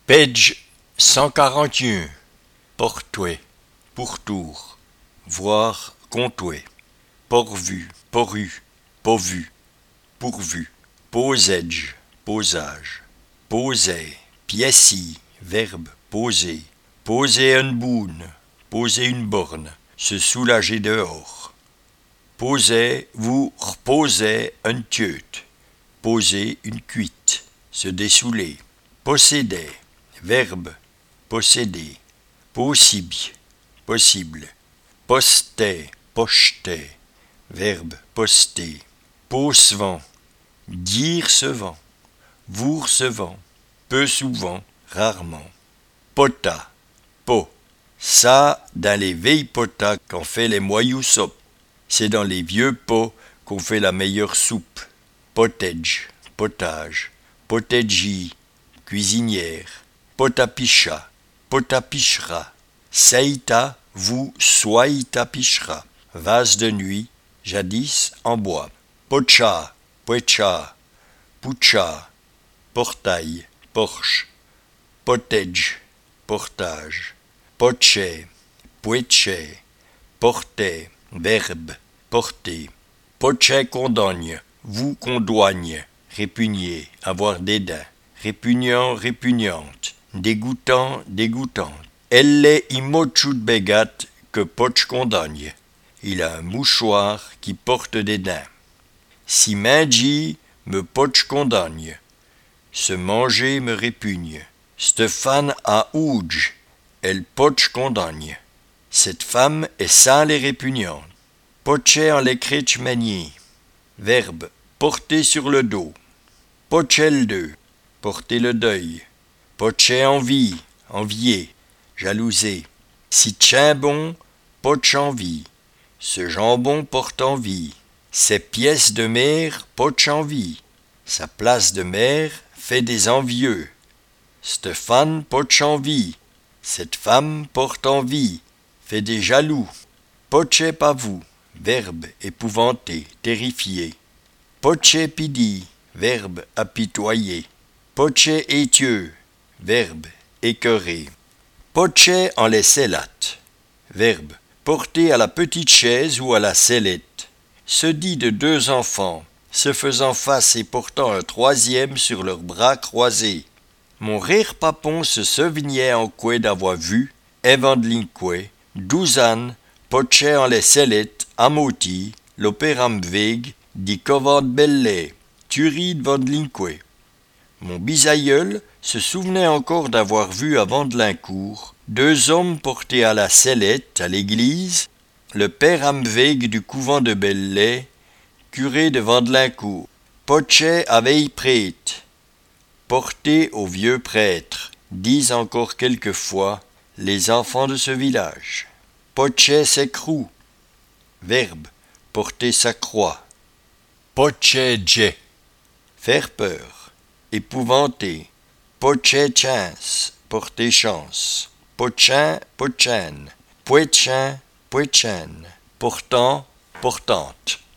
Page 141. Portoué, pourtour, voir, comptoué. Pourvu, pourru, pourvu, pourvu. Posage, posage. Poser, pièci, verbe, poser. Poser une boune, poser une borne, se soulager dehors. Poser, vous reposez un tieute. Poser une cuite, se dessouler. Posséder, verbe, posséder. Possible, possible. Poster, pocheter, verbe, poster. Posevant, dire sevant, vous recevant, peu souvent, rarement. Pota, pot. Ça, dans les vieilles potas qu'on fait les moyous sopes. C'est dans les vieux pots qu'on fait la meilleure soupe. Potage, potage. Potagie, cuisinière. Potapicha, potapichera. Seita, vous, soitapichera. Vase de nuit, jadis en bois. Pocha, poecha. Pucha, portail, porche. Potage, portage. Poche, poeche. Porter, verbe, porter. Poche condogne, vous condoigne. Répugner, avoir dédain. Répugnant, répugnante. Dégoûtant, dégoûtante. Elle est imochut begat que poche condogne. Il a un mouchoir qui porte dédain. Si mangi me poche condogne. Se manger me répugne. Stéphane a ouge. Elle poche condogne. Cette femme est sale et répugnante. Pocher en l'écritch manier. Verbe, porter sur le dos. Pochel de, porter le deuil. Pocher envie, envier, jalouser. Si tient bon, poche envie. Ce jambon porte envie. Ses pièces de mer poche envie. Sa place de mer fait des envieux. Stéphane poche envie. Cette femme porte envie, fait des jaloux. Poche pas vous, verbe épouvanté, terrifié. Poche pidi, verbe apitoyer. Poche étieux, verbe écœuré. Poche en les sellates, verbe porté à la petite chaise ou à la sellette. Se dit de deux enfants, se faisant face et portant un troisième sur leurs bras croisés. Mon rire papon se souvenait en quoi d'avoir vu, Evandelinque, Douzane, Poche en les sellettes, Amoti, l'opéram veg, dit Covad Belle, Turid Vandelinque. Mon bisaïeul se souvenait encore d'avoir vu à Vandelincourt deux hommes portés à la sellette à l'église, le père Amveg du couvent de Belley, curé de Vandelincourt. Poche avait prêtre. Porté au vieux prêtre, disent encore quelquefois les enfants de ce village. Poche s'écroue, verbe, porter sa croix. Poche-dje, faire peur, épouvanter. Poche-chance, porter chance. Pochin, pochaine. Poetchin, poetchaine. Portant, portante.